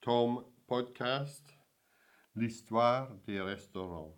Tom podcast, l'histoire des restaurants.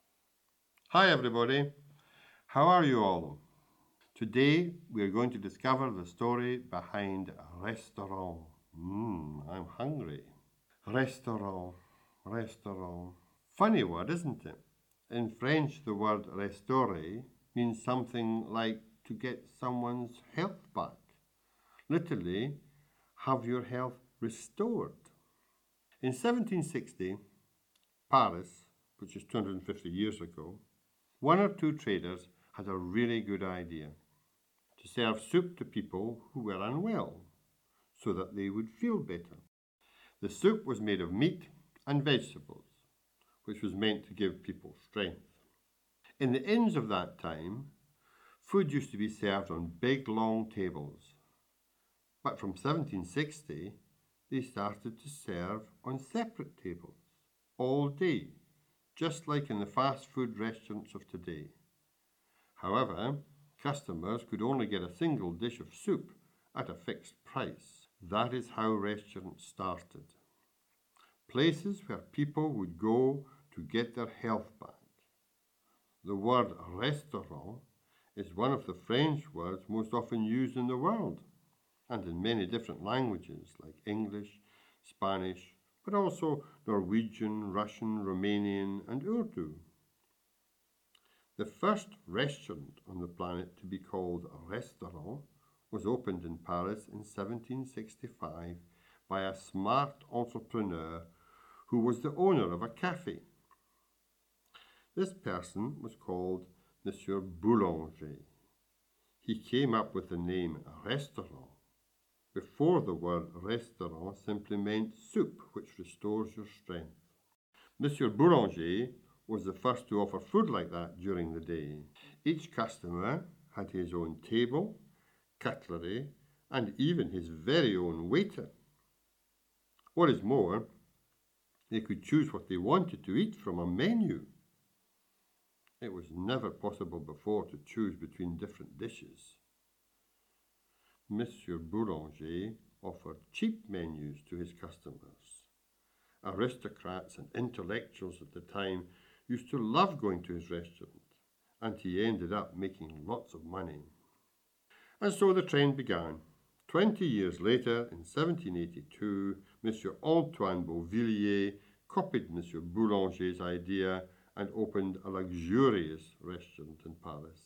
Hi everybody, how are you all? Today we are going to discover the story behind a restaurant. I'm hungry. Restaurant, restaurant. Funny word, isn't it? In French, the word restaurer means something like to get someone's health back. Literally, have your health restored. In 1760, Paris, which is 250 years ago, one or two traders had a really good idea to serve soup to people who were unwell so that they would feel better. The soup was made of meat and vegetables, which was meant to give people strength. In the inns of that time, food used to be served on big long tables, but from 1760 they started to serve on separate tables all day, just like in the fast food restaurants of today. However, customers could only get a single dish of soup at a fixed price. That is how restaurants started. Places where people would go to get their health back. The word restaurant is one of the French words most often used in the world, and in many different languages like English, Spanish, but also Norwegian, Russian, Romanian, and Urdu. The first restaurant on the planet to be called a restaurant was opened in Paris in 1765 by a smart entrepreneur who was the owner of a cafe. This person was called Monsieur Boulanger. He came up with the name restaurant. Before, the word restaurant simply meant soup which restores your strength. Monsieur Boulanger was the first to offer food like that during the day. Each customer had his own table, cutlery, and even his very own waiter. What is more, they could choose what they wanted to eat from a menu. It was never possible before to choose between different dishes. Monsieur Boulanger offered cheap menus to his customers. Aristocrats and intellectuals at the time used to love going to his restaurant, and he ended up making lots of money. And so the trend began. 20 years later, in 1782, Monsieur Antoine Beauvillier copied Monsieur Boulanger's idea and opened a luxurious restaurant in Paris.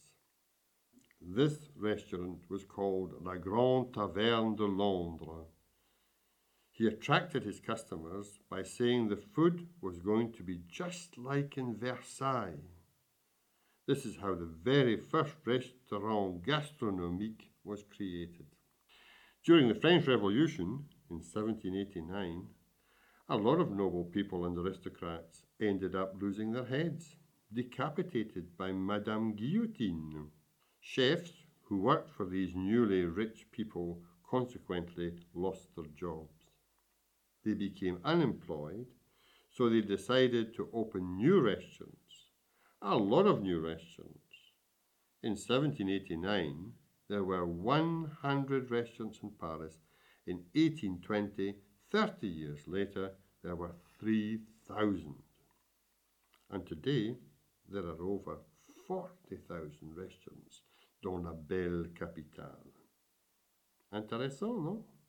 This restaurant was called La Grande Taverne de Londres. He attracted his customers by saying the food was going to be just like in Versailles. This is how the very first restaurant gastronomique was created. During the French Revolution in 1789, a lot of noble people and aristocrats ended up losing their heads, decapitated by Madame Guillotine. Chefs who worked for these newly rich people consequently lost their jobs. They became unemployed, so they decided to open new restaurants, a lot of new restaurants. In 1789, there were 100 restaurants in Paris. In 1820, 30 years later, there were 3,000. And today, there are over 40,000 restaurants dans la belle capitale. Intéressant, non?